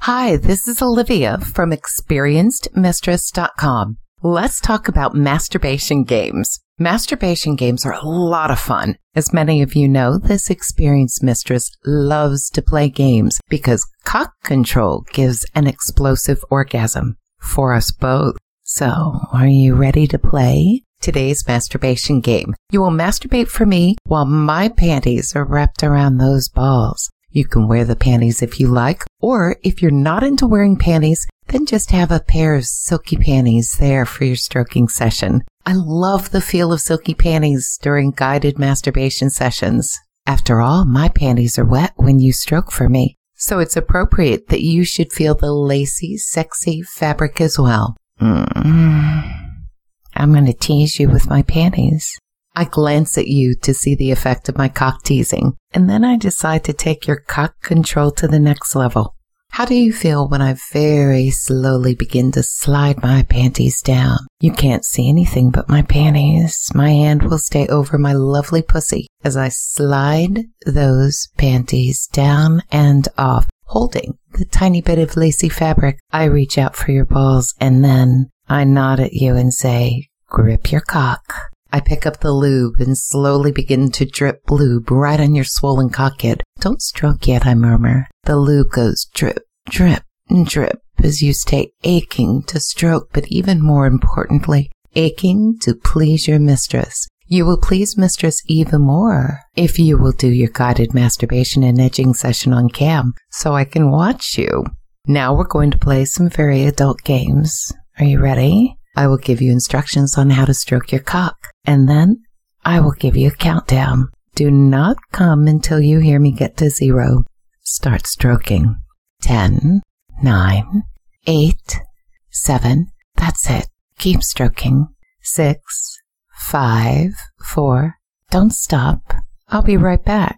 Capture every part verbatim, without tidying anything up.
Hi, this is Olivia from experienced mistress dot com. Let's talk about masturbation games. Masturbation games are a lot of fun. As many of you know, this experienced mistress loves to play games because cock control gives an explosive orgasm for us both. So, are you ready to play today's masturbation game? You will masturbate for me while my panties are wrapped around those balls. You can wear the panties if you like, or if you're not into wearing panties, then just have a pair of silky panties there for your stroking session. I love the feel of silky panties during guided masturbation sessions. After all, my panties are wet when you stroke for me, so it's appropriate that you should feel the lacy, sexy fabric as well. Mm. I'm going to tease you with my panties. I glance at you to see the effect of my cock teasing, and then I decide to take your cock control to the next level. How do you feel when I very slowly begin to slide my panties down? You can't see anything but my panties. My hand will stay over my lovely pussy as I slide those panties down and off, holding the tiny bit of lacy fabric. I reach out for your balls, and then I nod at you and say, grip your cock. I pick up the lube and slowly begin to drip lube right on your swollen cock head. Don't stroke yet, I murmur. The lube goes drip, drip, and drip as you stay aching to stroke, but even more importantly, aching to please your mistress. You will please mistress even more if you will do your guided masturbation and edging session on cam so I can watch you. Now we're going to play some very adult games. Are you ready? I will give you instructions on how to stroke your cock, and then I will give you a countdown. Do not come until you hear me get to zero. Start stroking. Ten, nine, eight, seven. That's it. Keep stroking. Six, five, four. Don't stop. I'll be right back.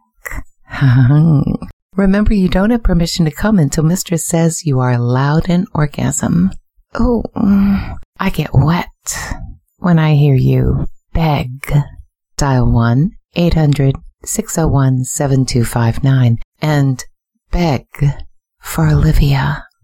Remember, you don't have permission to come until mistress says you are allowed an orgasm. Oh, I get wet when I hear you beg. Dial one eight hundred six oh one seven two five nine and beg for Olivia.